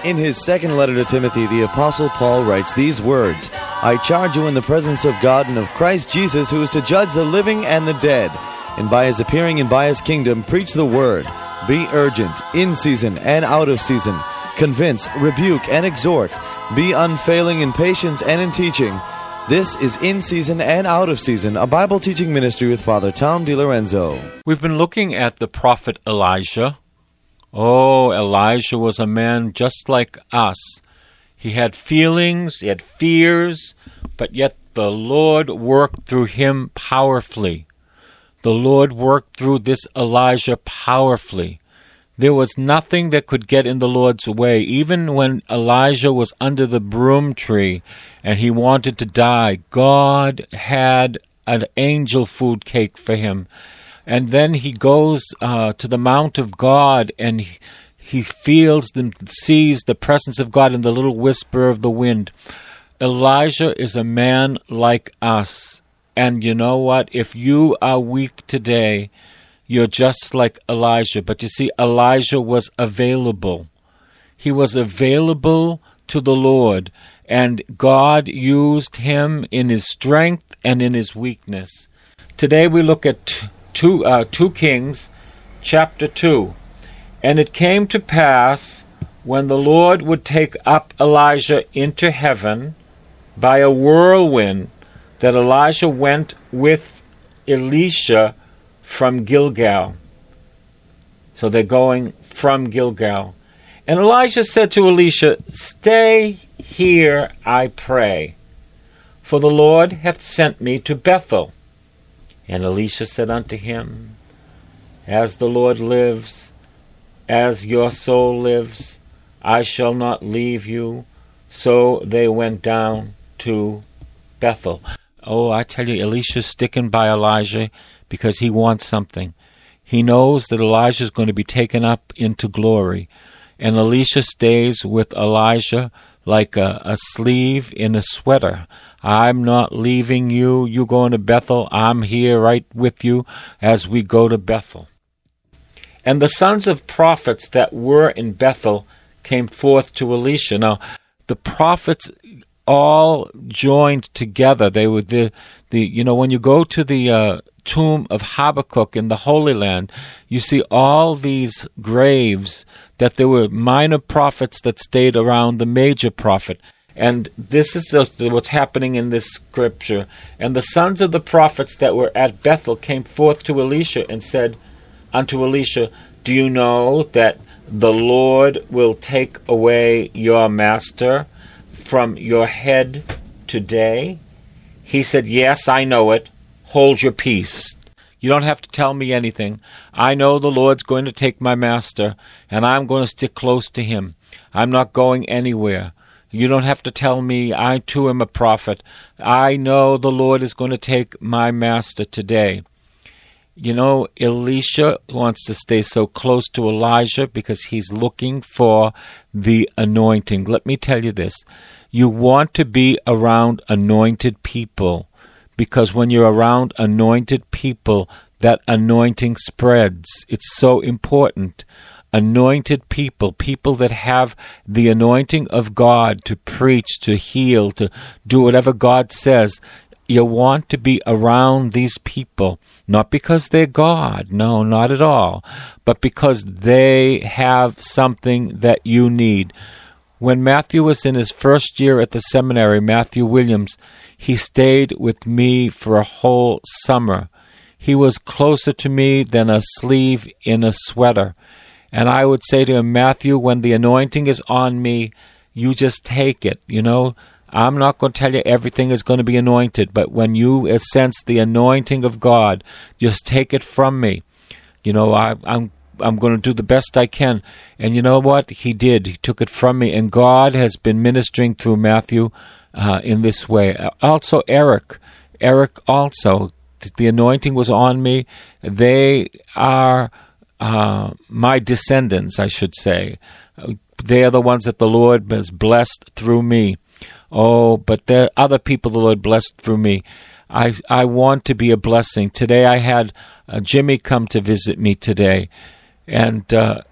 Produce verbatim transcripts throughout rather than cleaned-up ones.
In his second letter to Timothy, the Apostle Paul writes these words, I charge you in the presence of God and of Christ Jesus, who is to judge the living and the dead, and by his appearing and by his kingdom, preach the word. Be urgent, in season and out of season. Convince, rebuke, and exhort. Be unfailing in patience and in teaching. This is In Season and Out of Season, a Bible teaching ministry with Father Tom DiLorenzo. We've been looking at the prophet Elijah. Oh, Elijah was a man just like us. He had feelings, he had fears, but yet the Lord worked through him powerfully. The Lord worked through this Elijah powerfully. There was nothing that could get in the Lord's way. Even when Elijah was under the broom tree and he wanted to die, God had an angel food cake for him. And then he goes uh, to the Mount of God, and he, he feels and sees the presence of God in the little whisper of the wind. Elijah is a man like us. And you know what? If you are weak today, you're just like Elijah. But you see, Elijah was available. He was available to the Lord, and God used him in his strength and in his weakness. Today we look at Two, uh, two Kings, chapter two. And it came to pass, when the Lord would take up Elijah into heaven by a whirlwind, that Elijah went with Elisha from Gilgal. So they're going from Gilgal. And Elijah said to Elisha, Stay here, I pray, for the Lord hath sent me to Bethel. And Elisha said unto him, As the Lord lives, as your soul lives, I shall not leave you. So they went down to Bethel. Oh, I tell you, Elisha's sticking by Elijah because he wants something. He knows that Elijah is going to be taken up into glory. And Elisha stays with Elijah like a, a sleeve in a sweater. I'm not leaving you. You going to Bethel. I'm here right with you as we go to Bethel. And the sons of prophets that were in Bethel came forth to Elisha. Now, the prophets all joined together. They were the, the you know, when you go to the uh, tomb of Habakkuk in the Holy Land, you see all these graves that there were minor prophets that stayed around the major prophet. And this is the, what's happening in this scripture. And the sons of the prophets that were at Bethel came forth to Elisha and said unto Elisha, Do you know that the Lord will take away your master from your head today? He said, Yes, I know it. Hold your peace. You don't have to tell me anything. I know the Lord's going to take my master, and I'm going to stick close to him. I'm not going anywhere. You don't have to tell me. I too am a prophet. I know the Lord is going to take my master today. You know, Elisha wants to stay so close to Elijah because he's looking for the anointing. Let me tell you this. You want to be around anointed people, because when you're around anointed people, that anointing spreads. It's so important. Anointed people, people that have the anointing of God to preach, to heal, to do whatever God says. You want to be around these people, not because they're God, no, not at all, but because they have something that you need. When Matthew was in his first year at the seminary, Matthew Williams, he stayed with me for a whole summer. He was closer to me than a sleeve in a sweater. And I would say to him, Matthew, when the anointing is on me, you just take it. You know, I'm not going to tell you everything is going to be anointed, but when you sense the anointing of God, just take it from me. You know, I, I'm I'm going to do the best I can. And you know what? He did. He took it from me. And God has been ministering through Matthew uh, in this way. Also, Eric. Eric also. The anointing was on me. They are uh, my descendants, I should say. They are the ones that the Lord has blessed through me. Oh, but there are other people the Lord blessed through me. I I want to be a blessing. Today I had uh, Jimmy come to visit me today, and uh,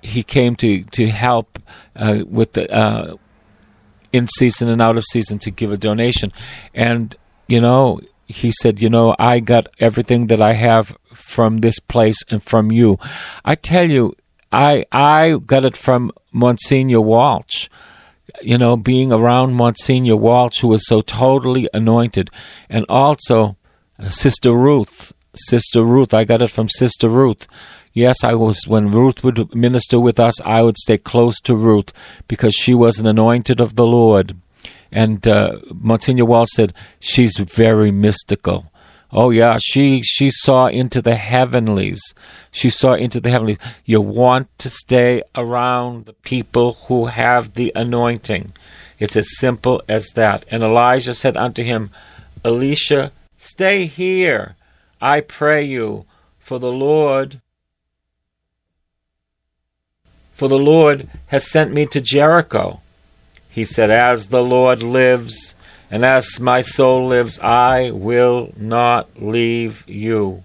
he came to, to help uh, with the uh, in season and out of season to give a donation. And, you know, he said, you know, I got everything that I have from this place and from you. I tell you, I I got it from Monsignor Walsh. You know, being around Monsignor Walsh, who was so totally anointed. And also uh, Sister Ruth. Sister Ruth, I got it from Sister Ruth. Yes, I was, when Ruth would minister with us, I would stay close to Ruth because she was an anointed of the Lord. And uh, Monsignor Walsh said, she's very mystical. Oh, yeah, she she saw into the heavenlies. She saw into the heavenlies. You want to stay around the people who have the anointing. It's as simple as that. And Elijah said unto him, Elisha, stay here, I pray you, for the Lord... For the Lord has sent me to Jericho. He said, as the Lord lives, and as my soul lives, I will not leave you.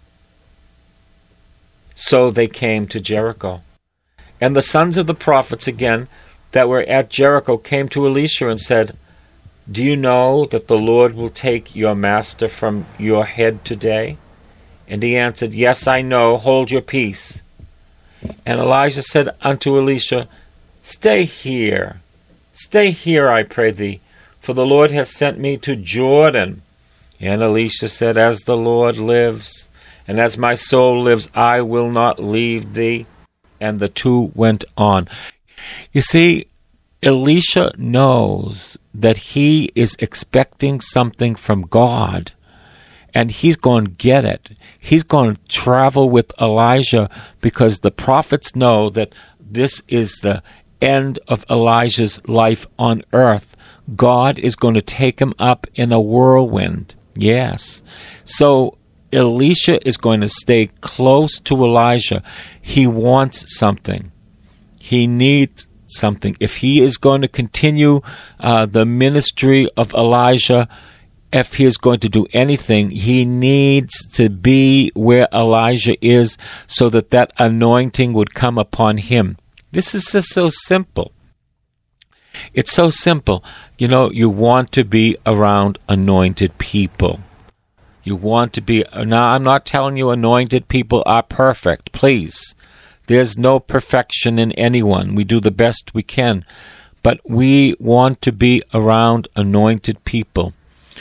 So they came to Jericho. And the sons of the prophets again that were at Jericho came to Elisha and said, do you know that the Lord will take your master from your head today? And he answered, yes, I know. Hold your peace. And Elijah said unto Elisha, stay here, stay here, I pray thee, for the Lord hath sent me to Jordan. And Elisha said, as the Lord lives, and as my soul lives, I will not leave thee. And the two went on. You see, Elisha knows that he is expecting something from God. And he's going to get it. He's going to travel with Elijah because the prophets know that this is the end of Elijah's life on earth. God is going to take him up in a whirlwind. Yes. So Elisha is going to stay close to Elijah. He wants something. He needs something. If he is going to continue uh, the ministry of Elijah, if he is going to do anything, he needs to be where Elijah is so that that anointing would come upon him. This is just so simple. It's so simple. You know, you want to be around anointed people. You want to be... Now, I'm not telling you anointed people are perfect. Please. There's no perfection in anyone. We do the best we can. But we want to be around anointed people.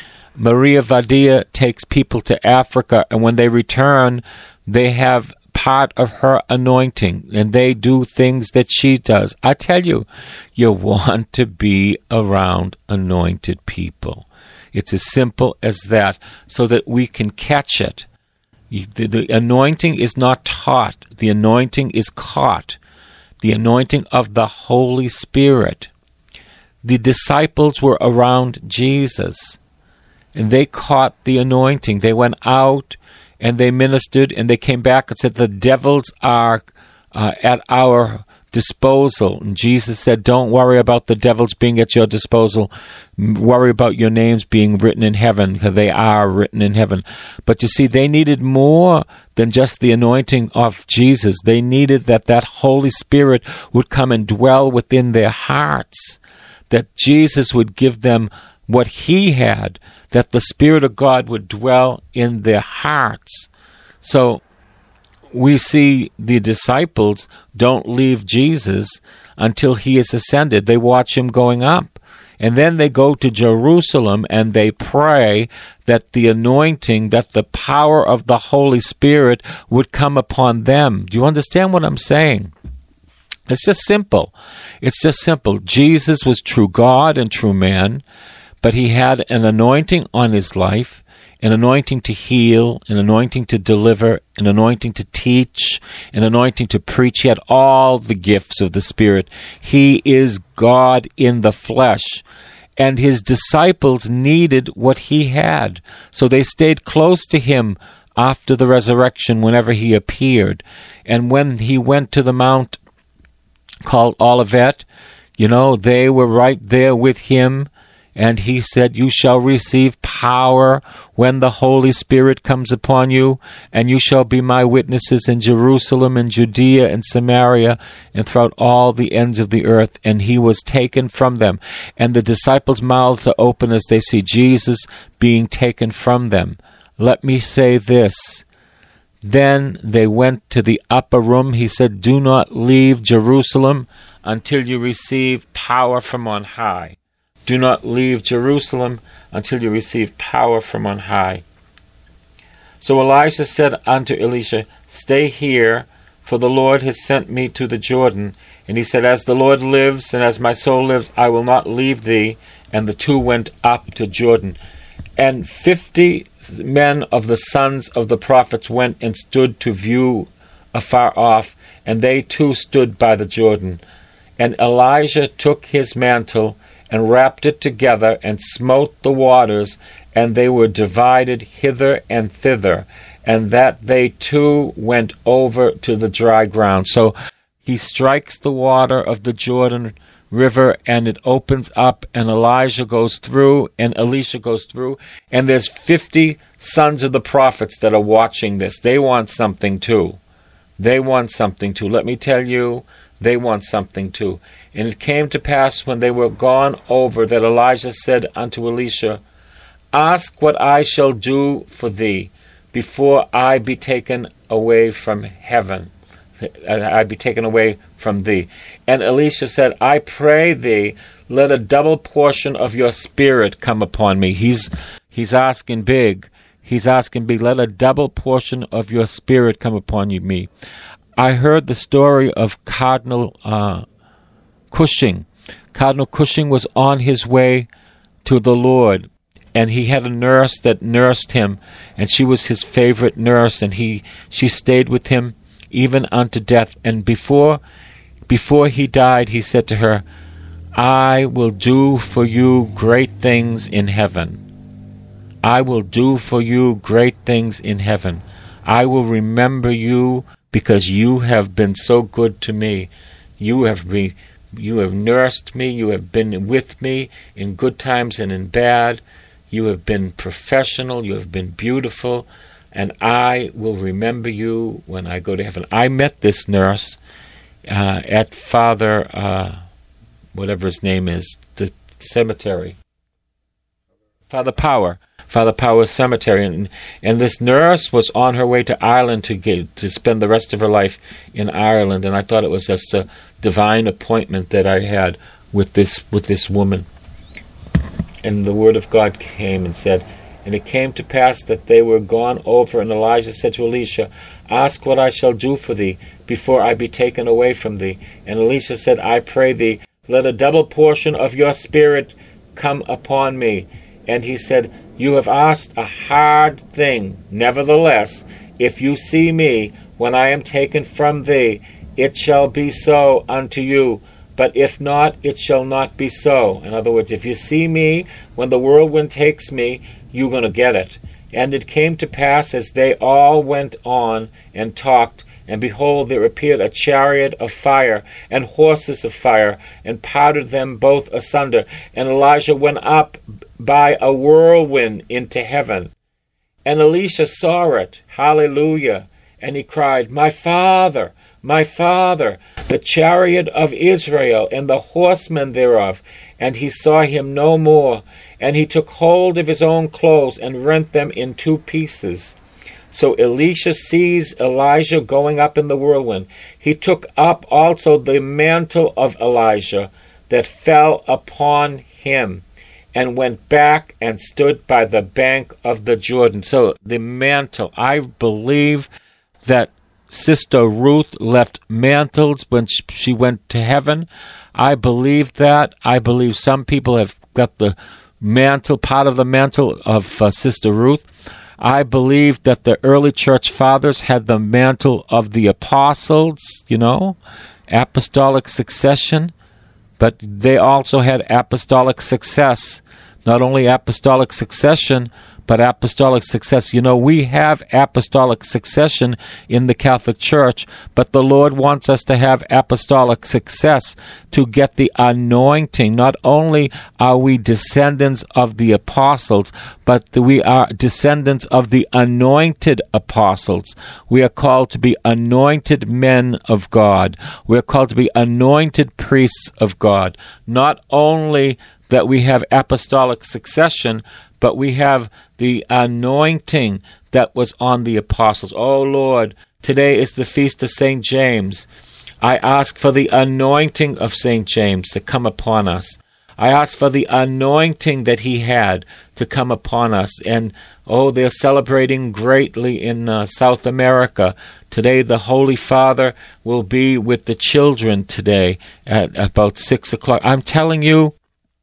Maria Vadia takes people to Africa, and when they return, they have part of her anointing, and they do things that she does. I tell you, you want to be around anointed people. It's as simple as that, so that we can catch it. The, the anointing is not taught. The anointing is caught. The anointing of the Holy Spirit. The disciples were around Jesus, and they caught the anointing. They went out and they ministered, and they came back and said, the devils are uh, at our disposal. And Jesus said, don't worry about the devils being at your disposal. Worry about your names being written in heaven, because they are written in heaven. But you see, they needed more than just the anointing of Jesus. They needed that that Holy Spirit would come and dwell within their hearts, that Jesus would give them what he had, that the Spirit of God would dwell in their hearts. So we see the disciples don't leave Jesus until he is ascended. They watch him going up. And then they go to Jerusalem and they pray that the anointing, that the power of the Holy Spirit would come upon them. Do you understand what I'm saying? It's just simple. It's just simple. Jesus was true God and true man, but he had an anointing on his life, an anointing to heal, an anointing to deliver, an anointing to teach, an anointing to preach. He had all the gifts of the Spirit. He is God in the flesh. And his disciples needed what he had. So they stayed close to him after the resurrection whenever he appeared. And when he went to the mount called Olivet, you know, they were right there with him. And he said, you shall receive power when the Holy Spirit comes upon you, and you shall be my witnesses in Jerusalem and Judea and Samaria and throughout all the ends of the earth. And he was taken from them. And the disciples' mouths are open as they see Jesus being taken from them. Let me say this. Then they went to the upper room. He said, do not leave Jerusalem until you receive power from on high. Do not leave Jerusalem until you receive power from on high. So Elijah said unto Elisha, stay here, for the Lord has sent me to the Jordan. And he said, as the Lord lives, and as my soul lives, I will not leave thee. And the two went up to Jordan. And fifty men of the sons of the prophets went and stood to view afar off, and they too stood by the Jordan. And Elijah took his mantle, and wrapped it together, and smote the waters, and they were divided hither and thither, and that they too went over to the dry ground. So he strikes the water of the Jordan River, and it opens up, and Elijah goes through, and Elisha goes through, and there's fifty sons of the prophets that are watching this. They want something too. They want something too. Let me tell you, they want something too. And it came to pass when they were gone over that Elijah said unto Elisha, ask what I shall do for thee before I be taken away from heaven. I be taken away from thee. And Elisha said, I pray thee, let a double portion of your spirit come upon me. He's he's asking big. He's asking big. Let a double portion of your spirit come upon you, me. I heard the story of Cardinal uh, Cushing. Cardinal Cushing was on his way to the Lord, and he had a nurse that nursed him, and she was his favorite nurse, and he she stayed with him even unto death. And before before he died, he said to her, I will do for you great things in heaven. I will do for you great things in heaven. I will remember you because you have been so good to me. You have been, you have nursed me. You have been with me in good times and in bad. You have been professional. You have been beautiful. And I will remember you when I go to heaven. I met this nurse uh, at Father, uh, whatever his name is, the cemetery. Father Power. Father Power's cemetery, and and this nurse was on her way to Ireland to get, to spend the rest of her life in Ireland, and I thought it was just a divine appointment that I had with this with this woman. And the word of God came and said, and it came to pass that they were gone over, and Elijah said to Elisha, ask what I shall do for thee before I be taken away from thee. And Elisha said, I pray thee, let a double portion of your spirit come upon me. And he said, you have asked a hard thing. Nevertheless, if you see me when I am taken from thee, it shall be so unto you. But if not, it shall not be so. In other words, if you see me when the whirlwind takes me, you're going to get it. And it came to pass as they all went on and talked, and behold, there appeared a chariot of fire and horses of fire, and parted them both asunder. And Elijah went up by a whirlwind into heaven. And Elisha saw it. Hallelujah. And he cried, my father, my father, the chariot of Israel and the horsemen thereof. And he saw him no more. And he took hold of his own clothes and rent them in two pieces. So Elisha sees Elijah going up in the whirlwind. He took up also the mantle of Elijah that fell upon him, and went back and stood by the bank of the Jordan. So the mantle, I believe that Sister Ruth left mantles when she went to heaven. I believe that. I believe some people have got the mantle, part of the mantle of uh, Sister Ruth. I believe that the early church fathers had the mantle of the apostles, you know, apostolic succession, but they also had apostolic success. Not only apostolic succession, but apostolic success. You know, we have apostolic succession in the Catholic Church, but the Lord wants us to have apostolic success to get the anointing. Not only are we descendants of the apostles, but we are descendants of the anointed apostles. We are called to be anointed men of God. We are called to be anointed priests of God. Not only that we have apostolic succession, but we have the anointing that was on the apostles. Oh Lord, today is the feast of Saint James. I ask for the anointing of Saint James to come upon us. I ask for the anointing that he had to come upon us. And, oh, they're celebrating greatly in uh, South America. Today the Holy Father will be with the children today at about six o'clock. I'm telling you,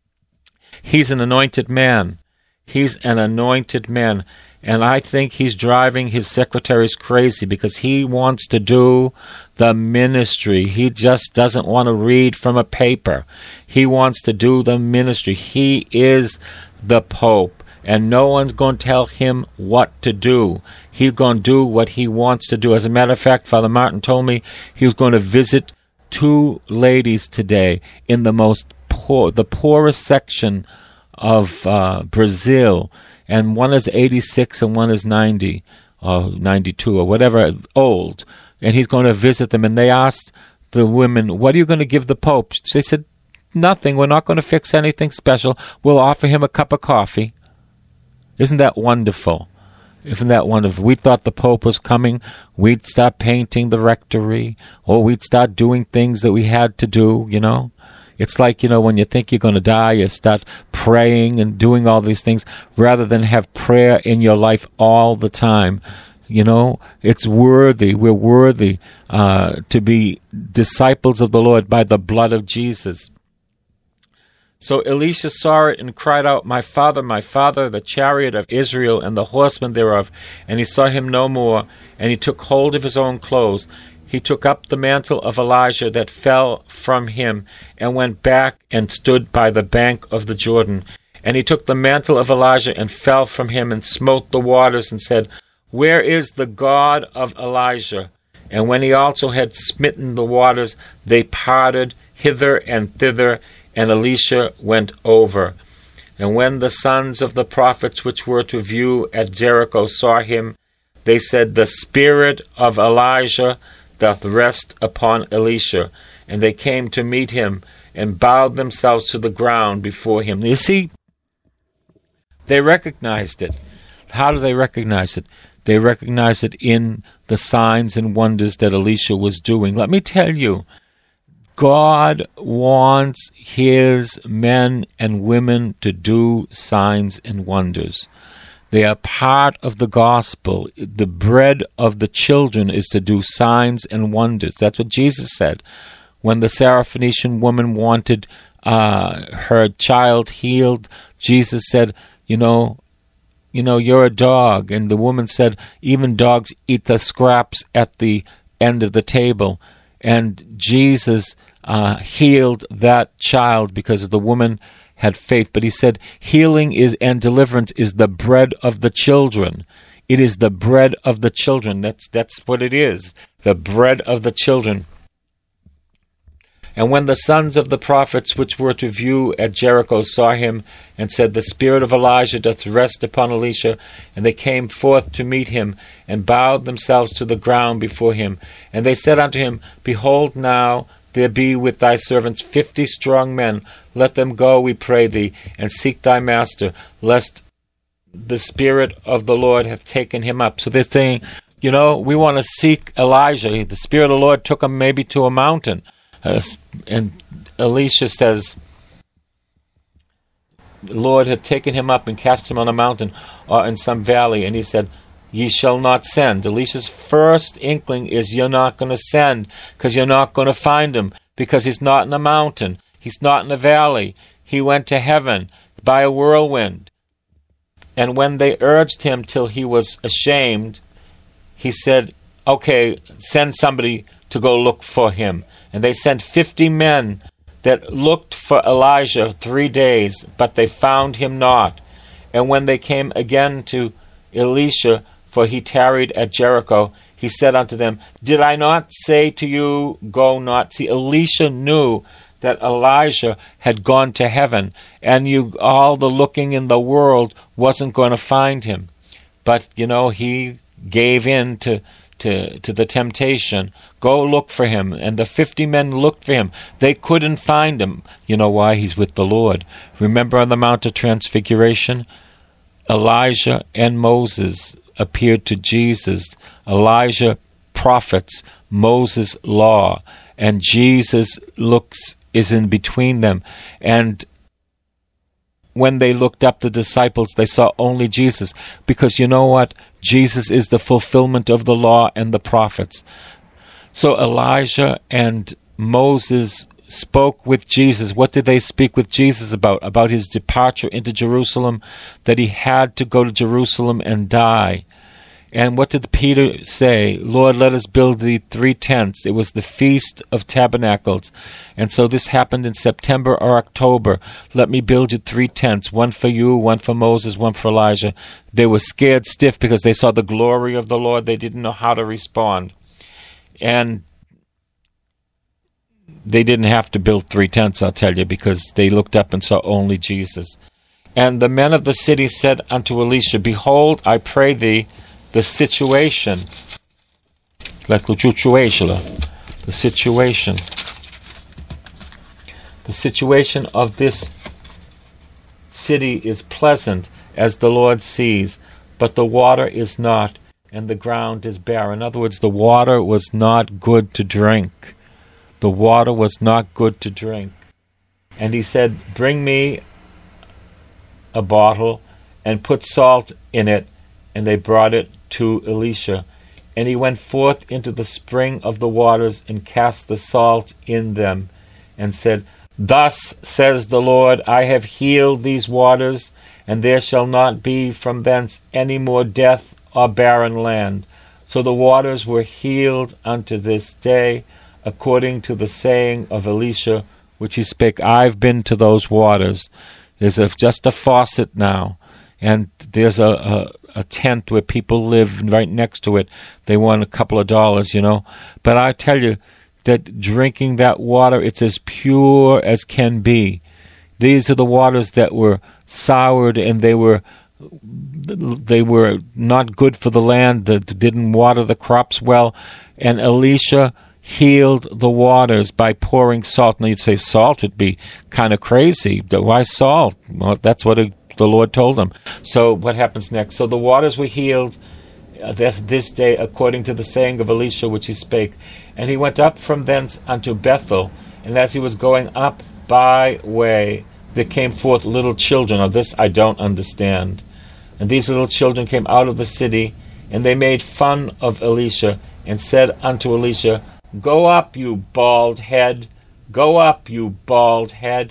he's an anointed man. He's an anointed man. And I think he's driving his secretaries crazy because he wants to do the ministry. He just doesn't want to read from a paper. He wants to do the ministry. He is the Pope, and no one's going to tell him what to do. He's going to do what he wants to do. As a matter of fact, Father Martin told me he was going to visit two ladies today in the most poor, the poorest section of uh, Brazil. And one is eighty-six and one is ninety, or ninety-two, or whatever, old. And he's going to visit them. And they asked the women, what are you going to give the Pope? They said, nothing. We're not going to fix anything special. We'll offer him a cup of coffee. Isn't that wonderful? Isn't that wonderful? We thought the Pope was coming. We'd start painting the rectory, or we'd start doing things that we had to do, you know. It's like, you know, when you think you're going to die, you start praying and doing all these things rather than have prayer in your life all the time. You know, it's worthy. We're worthy uh, to be disciples of the Lord by the blood of Jesus. So Elisha saw it and cried out, my father, my father, the chariot of Israel and the horsemen thereof. And he saw him no more, and he took hold of his own clothes. He took up the mantle of Elijah that fell from him, and went back and stood by the bank of the Jordan. And he took the mantle of Elijah and fell from him, and smote the waters, and said, where is the God of Elijah? And when he also had smitten the waters, they parted hither and thither, and Elisha went over. And when the sons of the prophets which were to view at Jericho saw him, they said, the spirit of Elijah doth rest upon Elisha. And they came to meet him, and bowed themselves to the ground before him. You see, they recognized it. How do they recognize it? They recognized it in the signs and wonders that Elisha was doing. Let me tell you, God wants his men and women to do signs and wonders. They are part of the gospel. The bread of the children is to do signs and wonders. That's what Jesus said. When the Syrophoenician woman wanted uh, her child healed, Jesus said, you know, you know, you're a dog. And the woman said, even dogs eat the scraps at the end of the table. And Jesus uh, healed that child because the woman had faith. But he said, healing is and deliverance is the bread of the children. It is the bread of the children. That's that's what it is. The bread of the children. And when the sons of the prophets which were to view at Jericho saw him, and said, the spirit of Elijah doth rest upon Elisha, and they came forth to meet him, and bowed themselves to the ground before him. And they said unto him, behold now, there be with thy servants fifty strong men. Let them go, we pray thee, and seek thy master, lest the Spirit of the Lord have taken him up. So they're saying, you know, we want to seek Elijah. The Spirit of the Lord took him maybe to a mountain. Uh, and Elisha says, the Lord had taken him up and cast him on a mountain or in some valley. And he said, ye shall not send. Elisha's first inkling is you're not going to send because you're not going to find him because he's not in a mountain. He's not in a valley. He went to heaven by a whirlwind. And when they urged him till he was ashamed, he said, okay, send somebody to go look for him. And they sent fifty men that looked for Elijah three days, but they found him not. And when they came again to Elisha, for he tarried at Jericho, he said unto them, Did I not say to you, go not? See, Elisha knew that Elijah had gone to heaven, and you all the looking in the world wasn't going to find him. But, you know, he gave in to, to, to the temptation. Go look for him. And the fifty men looked for him. They couldn't find him. You know why? He's with the Lord. Remember on the Mount of Transfiguration? Elijah and Moses appeared to Jesus. Elijah, prophets, Moses, law. And Jesus looks is in between them. And when they looked up, the disciples, they saw only Jesus. Because you know what? Jesus is the fulfillment of the law and the prophets. So Elijah and Moses spoke with Jesus. What did they speak with Jesus about? About his departure into Jerusalem, that he had to go to Jerusalem and die. And what did Peter say? Lord, let us build thee three tents. It was the Feast of Tabernacles. And so this happened in September or October. Let me build you three tents, one for you, one for Moses, one for Elijah. They were scared stiff because they saw the glory of the Lord. They didn't know how to respond. And they didn't have to build three tents, I'll tell you, because they looked up and saw only Jesus. And the men of the city said unto Elisha, Behold, I pray thee, the situation, like the situation, the situation, the situation of this city is pleasant, as the Lord sees, but the water is not, and the ground is bare. In other words, the water was not good to drink. The water was not good to drink. And he said, Bring me a bottle and put salt in it. And they brought it to Elisha. And he went forth into the spring of the waters and cast the salt in them and said, Thus says the Lord, I have healed these waters, and there shall not be from thence any more death or barren land. So the waters were healed unto this day, according to the saying of Elisha, which he spake. I've been to those waters. There's a, just a faucet now, and there's a, a, a tent where people live right next to it. They want a couple of dollars, you know. But I tell you that drinking that water, it's as pure as can be. These are the waters that were soured, and they were they were not good for the land, that didn't water the crops well. And Elisha healed the waters by pouring salt. Now you'd say salt would be kind of crazy. Why salt? Well, that's what a, the Lord told him. So what happens next? So the waters were healed uh, this day according to the saying of Elisha which he spake. And he went up from thence unto Bethel, and as he was going up by way, there came forth little children. Of this I don't understand. And these little children came out of the city, and they made fun of Elisha, and said unto Elisha, Go up, you bald head. Go up, you bald head.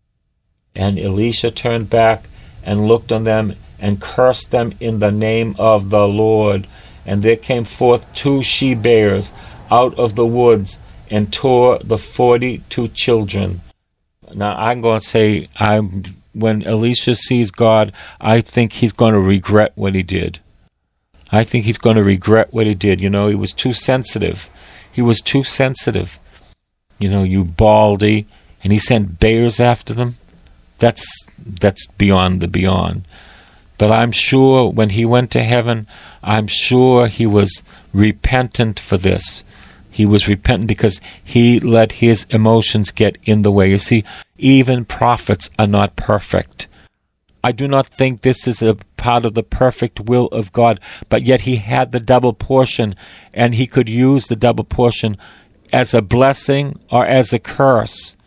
And Elisha turned back and looked on them and cursed them in the name of the Lord. And there came forth two she-bears out of the woods and tore the forty-two children. Now I'm going to say, I'm, when Elisha sees God, I think he's going to regret what he did. I think he's going to regret what he did. You know, he was too sensitive. He was too sensitive. You know, you baldy. And he sent bears after them. That's that's beyond the beyond. But I'm sure when he went to heaven, I'm sure he was repentant for this. He was repentant because he let his emotions get in the way. You see, even prophets are not perfect. I do not think this is a part of the perfect will of God, but yet he had the double portion, and he could use the double portion as a blessing or as a curse.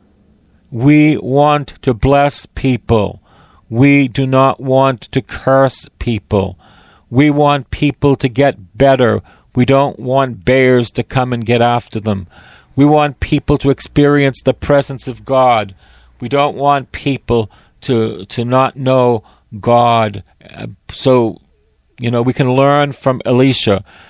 We want to bless people. We do not want to curse people. We want people to get better. We don't want bears to come and get after them. We want people to experience the presence of God. We don't want people to to not know God. Uh, so, you know, we can learn from Elisha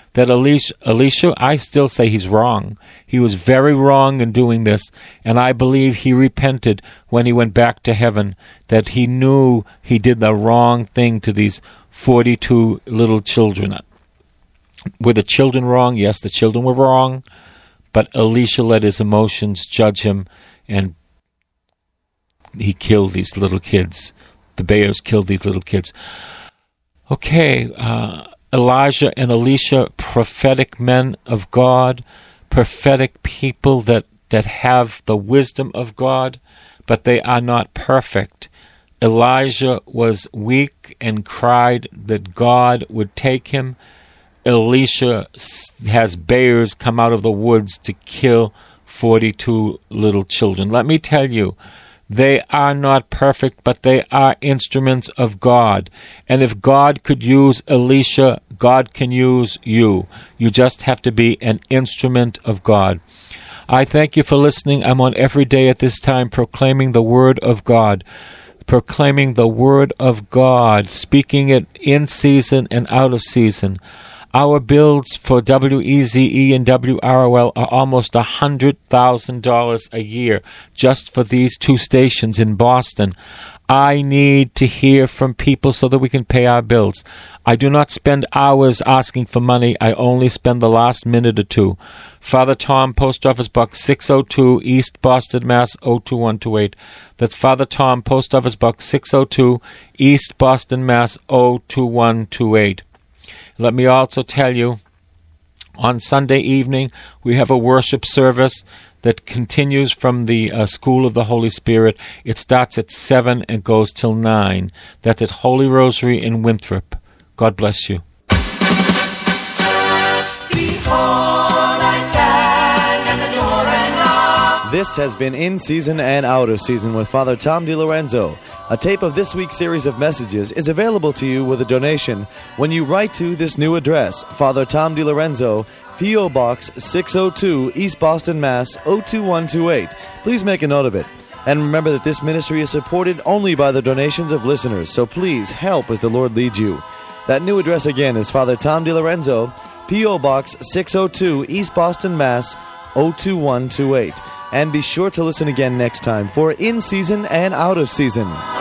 that Elisha, Elisha, I still say he's wrong. He was very wrong in doing this, and I believe he repented when he went back to heaven, that he knew he did the wrong thing to these forty-two little children. Were the children wrong? Yes, the children were wrong, but Elisha let his emotions judge him, and he killed these little kids. The Baals killed these little kids. Okay, uh, Elijah and Elisha, prophetic men of God, prophetic people that, that have the wisdom of God, but they are not perfect. Elijah was weak and cried that God would take him. Elisha has bears come out of the woods to kill forty-two little children. Let me tell you, they are not perfect, but they are instruments of God. And if God could use Elisha, God can use you. You just have to be an instrument of God. I thank you for listening. I'm on every day at this time proclaiming the Word of God. Proclaiming the Word of God, speaking it in season and out of season. Our bills for W E Z E and W R O L are almost one hundred thousand dollars a year just for these two stations in Boston. I need to hear from people so that we can pay our bills. I do not spend hours asking for money. I only spend the last minute or two. Father Tom, Post Office Box six oh two, East Boston, Mass. oh two one two eight. That's Father Tom, Post Office Box six oh two, East Boston, Mass. oh two one two eight. Let me also tell you, on Sunday evening, we have a worship service that continues from the uh, School of the Holy Spirit. It starts at seven and goes till nine. That's at Holy Rosary in Winthrop. God bless you. Behold, I stand at the door and knock. This has been In Season and Out of Season with Father Tom DiLorenzo. A tape of this week's series of messages is available to you with a donation when you write to this new address, Father Tom DiLorenzo, P O. Box six oh two, East Boston, Mass. oh two one two eight. Please make a note of it. And remember that this ministry is supported only by the donations of listeners, so please help as the Lord leads you. That new address again is Father Tom DiLorenzo, P O. Box six oh two, East Boston, Mass. oh two one two eight. And be sure to listen again next time for In Season and Out of Season.